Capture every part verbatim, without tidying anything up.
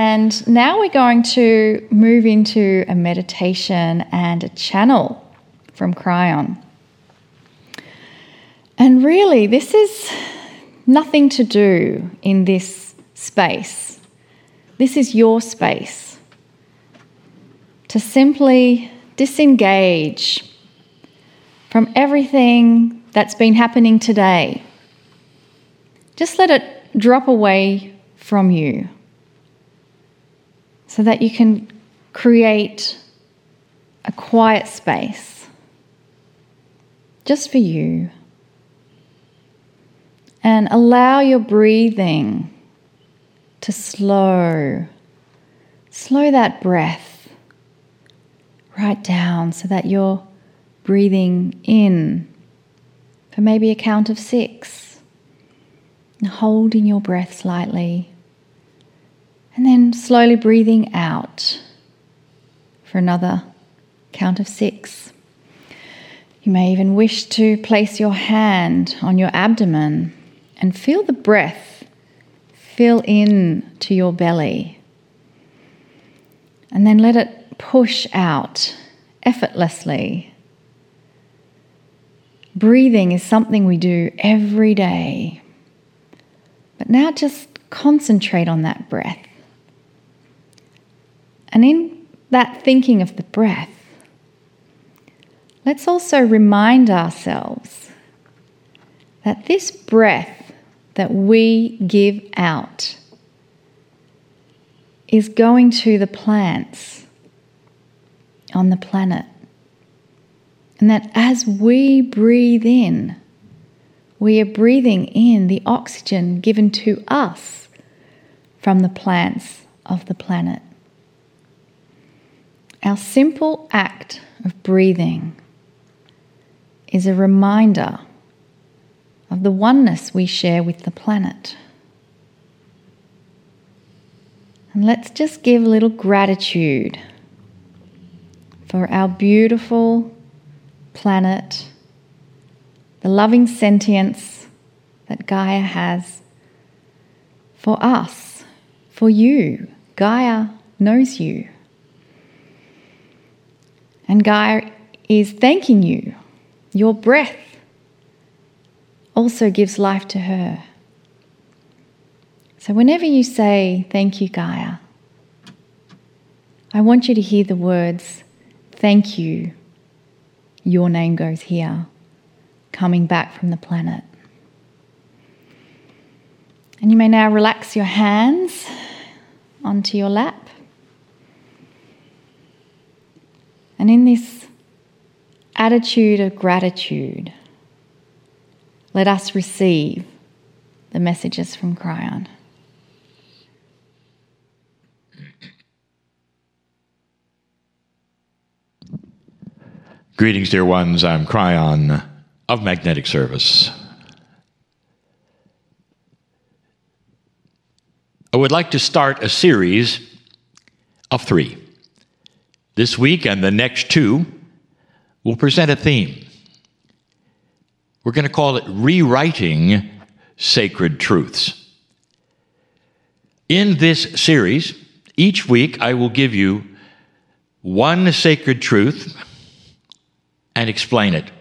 And now we're going to move into a meditation and a channel from Kryon. And really, this is nothing to do in this space. This is your space to simply disengage from everything that's been happening today. Just let it drop away from you so that you can create a quiet space just for you. And allow your breathing to slow. Slow that breath right down so that you're breathing in for maybe a count of six. And holding your breath slightly. And then slowly breathing out for another count of six. You may even wish to place your hand on your abdomen and feel the breath fill in to your belly. And then let it push out effortlessly. Breathing is something we do every day. But now just concentrate on that breath. And in that thinking of the breath, let's also remind ourselves that this breath that we give out is going to the plants on the planet. And that as we breathe in, we are breathing in the oxygen given to us from the plants of the planet. Our simple act of breathing is a reminder of the oneness we share with the planet. And let's just give a little gratitude for our beautiful planet, the loving sentience that Gaia has for us, for you. Gaia knows you. And Gaia is thanking you. Your breath also gives life to her. So whenever you say, "Thank you, Gaia," I want you to hear the words, "Thank you." Your name goes here, coming back from the planet. And you may now relax your hands onto your lap. And in this attitude of gratitude, let us receive the messages from Kryon. Greetings, dear ones. I'm Kryon of Magnetic Service. I would like to start a series of three. This week and the next two will present a theme. We're going to call it Rewriting Sacred Truths. In this series, each week I will give you one sacred truth and explain it.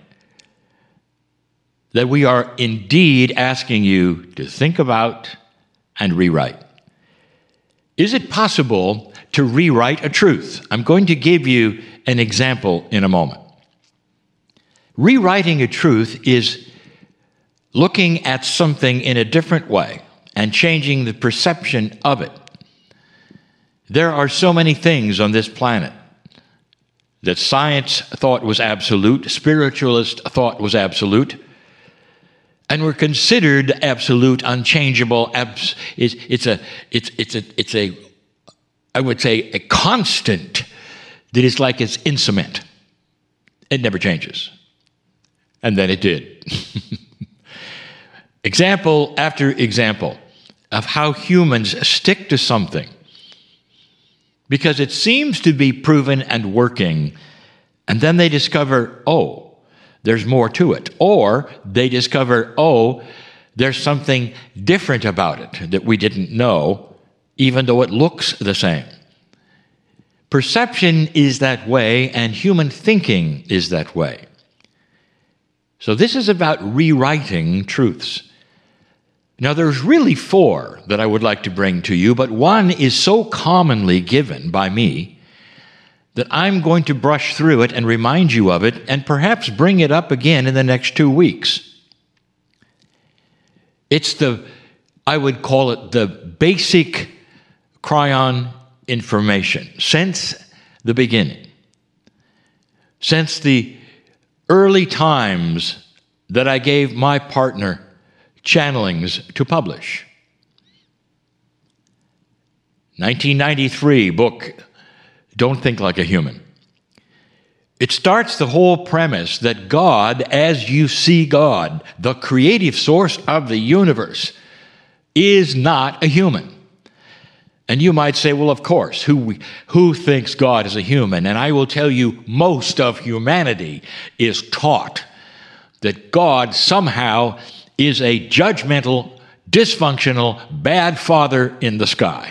That we are indeed asking you to think about and rewrite. Is it possible to rewrite a truth? I'm going to give you an example in a moment. Rewriting a truth is looking at something in a different way and changing the perception of it. There are so many things on this planet that science thought was absolute, spiritualists thought was absolute, and were considered absolute, unchangeable. Abs- it's, it's a, it's, it's a, it's a, I would say, a constant that is like it's in cement. It never changes. And then it did. Example after example of how humans stick to something because it seems to be proven and working, and then they discover, oh, there's more to it. Or they discover, oh, there's something different about it that we didn't know, even though it looks the same. Perception is that way, and human thinking is that way. So this is about rewriting truths. Now, there's really four that I would like to bring to you, but one is so commonly given by me that I'm going to brush through it and remind you of it, and perhaps bring it up again in the next two weeks. It's the, I would call it the basic Kryon information since the beginning, since the early times that I gave my partner channelings to publish. nineteen ninety-three book, Don't Think Like a Human. It starts the whole premise that God, as you see God, the creative source of the universe, is not a human. And you might say, well, of course, who, who thinks God is a human? And I will tell you, most of humanity is taught that God somehow is a judgmental, dysfunctional, bad father in the sky.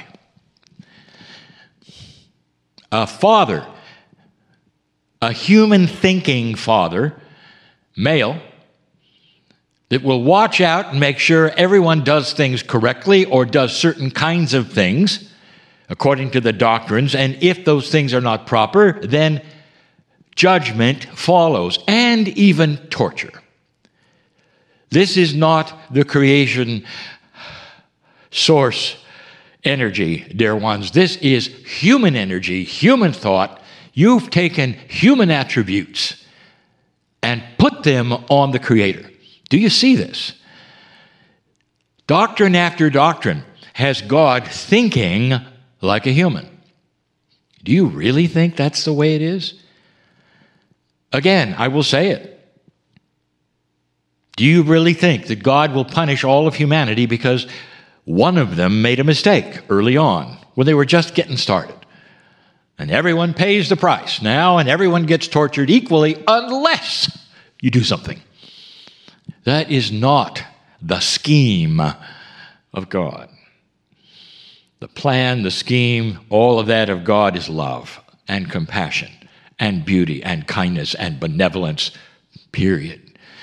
A father, a human thinking father, male, that will watch out and make sure everyone does things correctly or does certain kinds of things according to the doctrines. And if those things are not proper, then judgment follows, and even torture. This is not the creation source energy, dear ones. This is human energy, human thought. You've taken human attributes and put them on the Creator. Do you see this? Doctrine after doctrine has God thinking like a human. Do you really think that's the way it is? Again, I will say it. Do you really think that God will punish all of humanity because one of them made a mistake early on when they were just getting started? And everyone pays the price now, and everyone gets tortured equally unless you do something. That is not the scheme of God. The plan, the scheme, all of that of God is love and compassion and beauty and kindness and benevolence, period.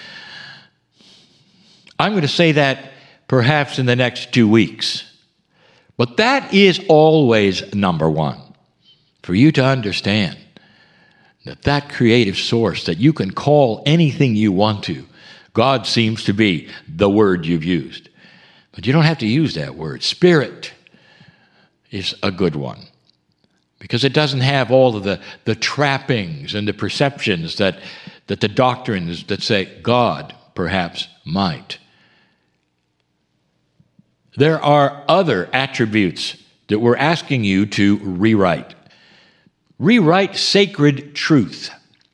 I'm going to say that perhaps in the next two weeks. But that is always number one. For you to understand that that creative source that you can call anything you want to, God seems to be the word you've used. But you don't have to use that word. Spirit is a good one, because it doesn't have all of the, the trappings and the perceptions that, that the doctrines that say God perhaps might. There are other attributes that we're asking you to rewrite. Rewrite sacred truth.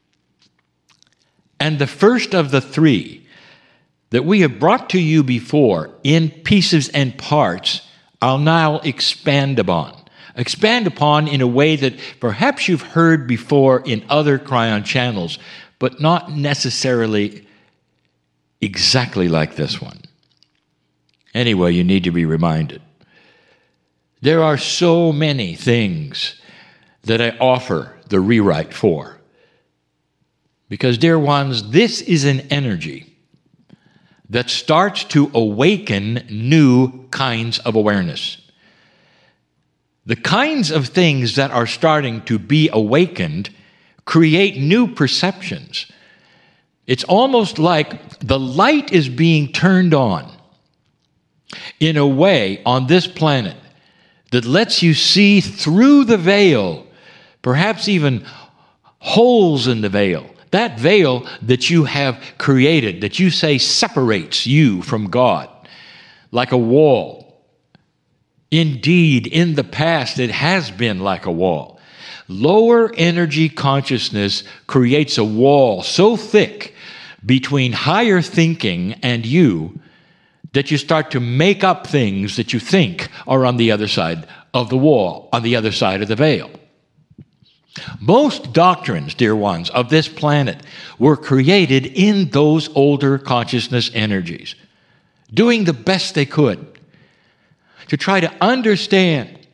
And the first of the three that we have brought to you before in pieces and parts, I'll now expand upon. Expand upon in a way that perhaps you've heard before in other Kryon channels, but not necessarily exactly like this one. Anyway, you need to be reminded. There are so many things that I offer the rewrite for. Because, dear ones, this is an energy that starts to awaken new kinds of awareness. The kinds of things that are starting to be awakened create new perceptions. It's almost like the light is being turned on in a way on this planet that lets you see through the veil, perhaps even holes in the veil. That veil that you have created, that you say separates you from God, like a wall. Indeed, in the past, it has been like a wall. Lower energy consciousness creates a wall so thick between higher thinking and you that you start to make up things that you think are on the other side of the wall, on the other side of the veil. Most doctrines, dear ones, of this planet were created in those older consciousness energies, doing the best they could to try to understand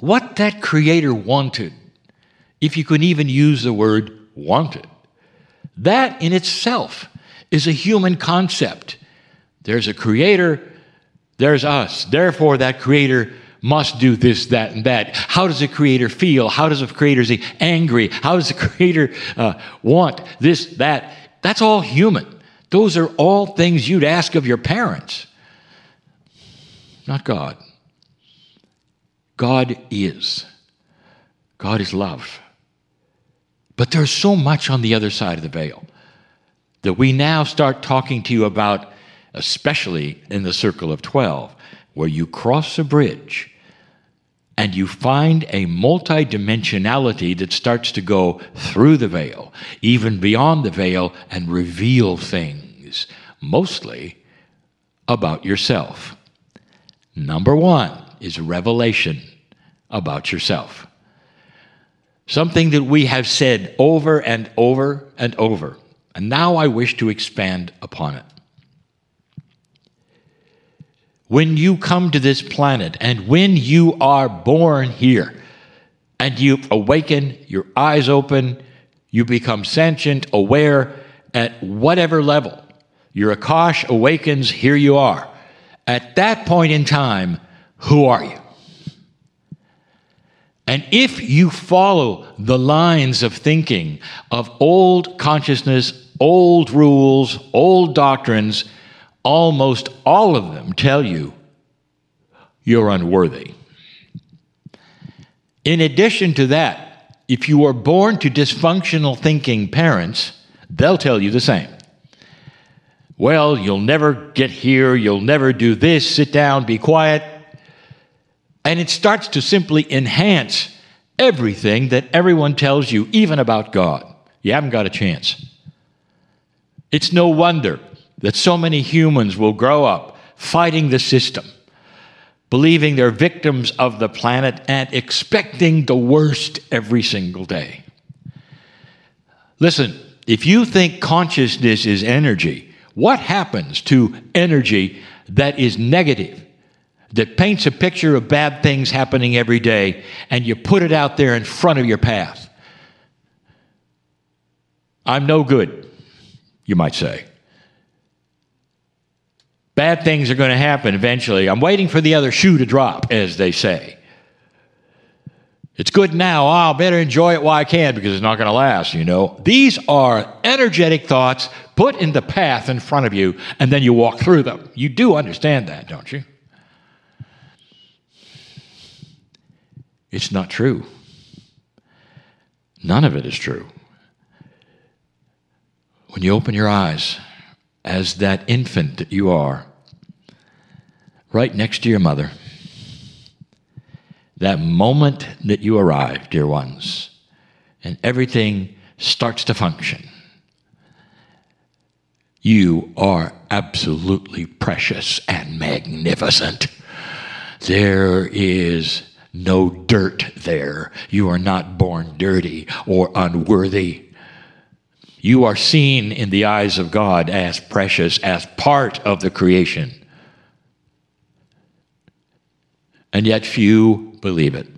what that Creator wanted, if you could even use the word wanted, that in itself is a human concept. There's a Creator, there's us. Therefore, that Creator must do this, that, and that. How does the Creator feel? How does the Creator say angry? How does the Creator uh, want this, that? That's all human. Those are all things you'd ask of your parents, not God. God is. God is love. But there's so much on the other side of the veil that we now start talking to you about, especially in the circle of twelve, where you cross a bridge and you find a multidimensionality that starts to go through the veil, even beyond the veil, and reveal things, mostly about yourself. Number one is revelation about yourself. Something that we have said over and over and over, and now I wish to expand upon it. When you come to this planet and when you are born here and you awaken, your eyes open, you become sentient, aware at whatever level, your Akash awakens, here you are. At that point in time, who are you? And if you follow the lines of thinking of old consciousness, old rules, old doctrines, almost all of them tell you you're unworthy. In addition to that, if you are born to dysfunctional thinking parents, they'll tell you the same. Well, you'll never get here, you'll never do this, sit down, be quiet. And it starts to simply enhance everything that everyone tells you, even about God. You haven't got a chance. It's no wonder that so many humans will grow up fighting the system, believing they're victims of the planet and expecting the worst every single day. Listen, if you think consciousness is energy, what happens to energy that is negative, that paints a picture of bad things happening every day, and you put it out there in front of your path? I'm no good, you might say. Bad things are going to happen eventually. I'm waiting for the other shoe to drop, as they say. It's good now. Oh, I better enjoy it while I can because it's not going to last, you know. These are energetic thoughts put in the path in front of you, and then you walk through them. You do understand that, don't you? It's not true. None of it is true. When you open your eyes, as that infant that you are, right next to your mother, that moment that you arrive, dear ones, and everything starts to function, you are absolutely precious and magnificent. There is no dirt there. You are not born dirty or unworthy. You are seen in the eyes of God as precious, as part of the creation. And yet few believe it.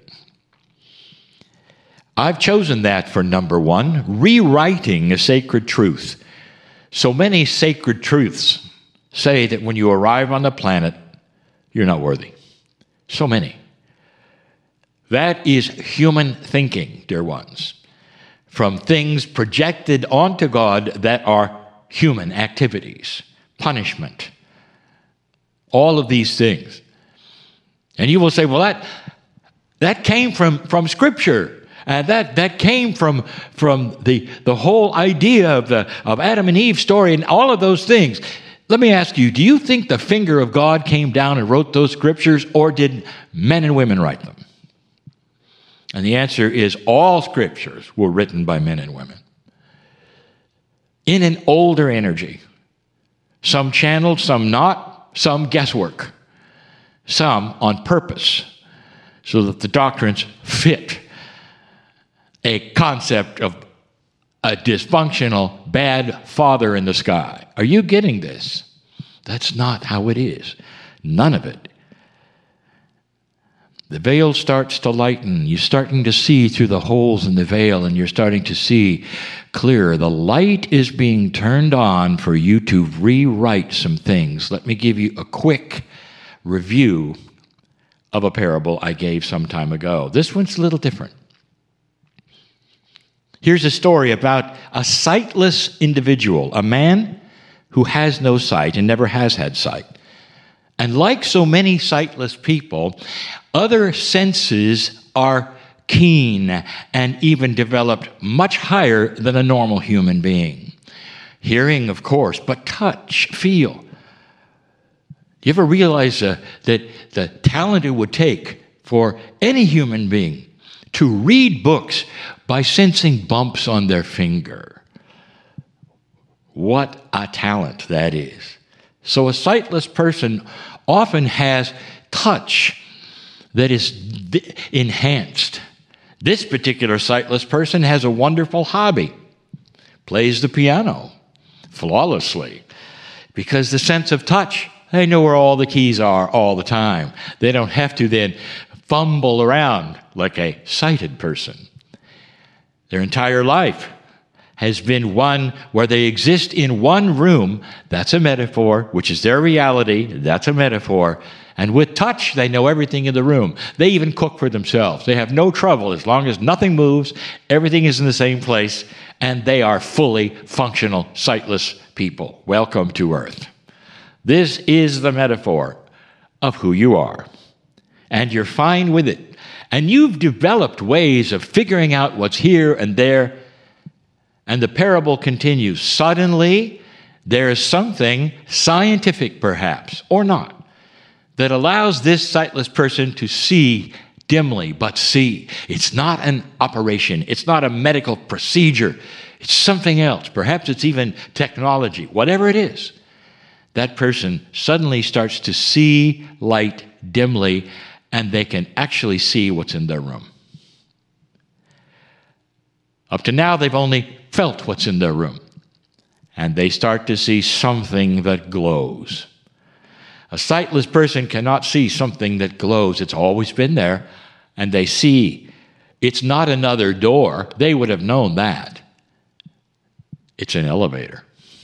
I've chosen that for number one, rewriting a sacred truth. So many sacred truths say that when you arrive on the planet, you're not worthy. So many. That is human thinking, dear ones, from things projected onto God that are human activities, punishment, all of these things. And you will say, well, that that came from, from Scripture. And that, that came from, from the, the whole idea of, the, of Adam and Eve story and all of those things. Let me ask you, do you think the finger of God came down and wrote those scriptures, or did men and women write them? And the answer is all scriptures were written by men and women in an older energy. Some channeled, some not, some guesswork, some on purpose, so that the doctrines fit a concept of a dysfunctional, bad father in the sky. Are you getting this? That's not how it is. None of it. The veil starts to lighten. You're starting to see through the holes in the veil, and you're starting to see clearer. The light is being turned on for you to rewrite some things. Let me give you a quick review of a parable I gave some time ago. This one's a little different. Here's a story about a sightless individual, a man who has no sight and never has had sight. And like so many sightless people, other senses are keen and even developed much higher than a normal human being. Hearing, of course, but touch, feel. Do you ever realize uh, that the talent it would take for any human being to read books by sensing bumps on their finger? What a talent that is. So a sightless person often has touch that is d- enhanced. This particular sightless person has a wonderful hobby, plays the piano flawlessly, because the sense of touch, they know where all the keys are all the time. They don't have to then fumble around like a sighted person. Their entire life has been one where they exist in one room. That's a metaphor, which is their reality. That's a metaphor. And with touch, they know everything in the room. They even cook for themselves. They have no trouble as long as nothing moves, everything is in the same place, and they are fully functional, sightless people. Welcome to Earth. This is the metaphor of who you are. And you're fine with it. And you've developed ways of figuring out what's here and there. And the parable continues. Suddenly, there is something scientific, perhaps, or not, that allows this sightless person to see dimly, but see. It's not an operation. It's not a medical procedure. It's something else. Perhaps it's even technology. Whatever it is, that person suddenly starts to see light dimly, and they can actually see what's in their room. Up to now, they've only felt what's in their room, and they start to see something that glows. A sightless person cannot see something that glows. It's always been there, and they see. It's not another door. They would have known that. It's an elevator.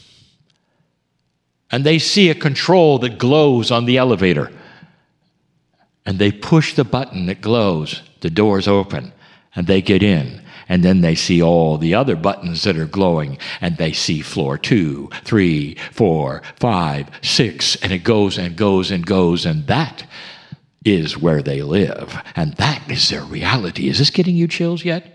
And they see a control that glows on the elevator. And they push the button that glows. The doors open, and they get in. And then they see all the other buttons that are glowing, and they see floor two, three, four, five, six, and it goes and goes and goes, and that is where they live, and that is their reality. Is this getting you chills yet?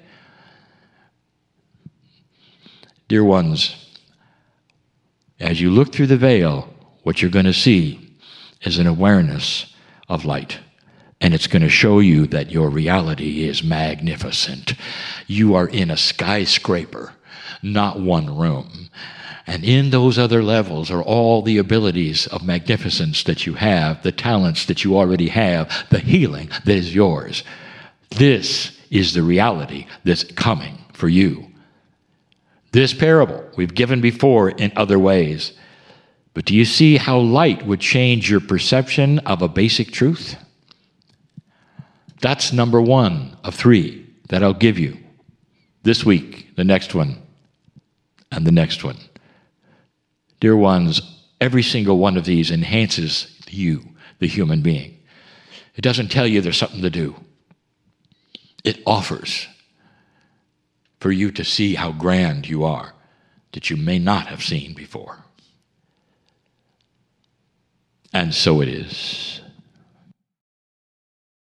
Dear ones, as you look through the veil, what you're going to see is an awareness of light. And it's going to show you that your reality is magnificent. You are in a skyscraper, not one room. And in those other levels are all the abilities of magnificence that you have, the talents that you already have, the healing that is yours. This is the reality that's coming for you. This parable we've given before in other ways. But do you see how light would change your perception of a basic truth? That's number one of three that I'll give you this week, the next one, and the next one. Dear ones, every single one of these enhances you, the human being. It doesn't tell you there's something to do. It offers for you to see how grand you are that you may not have seen before. And so it is.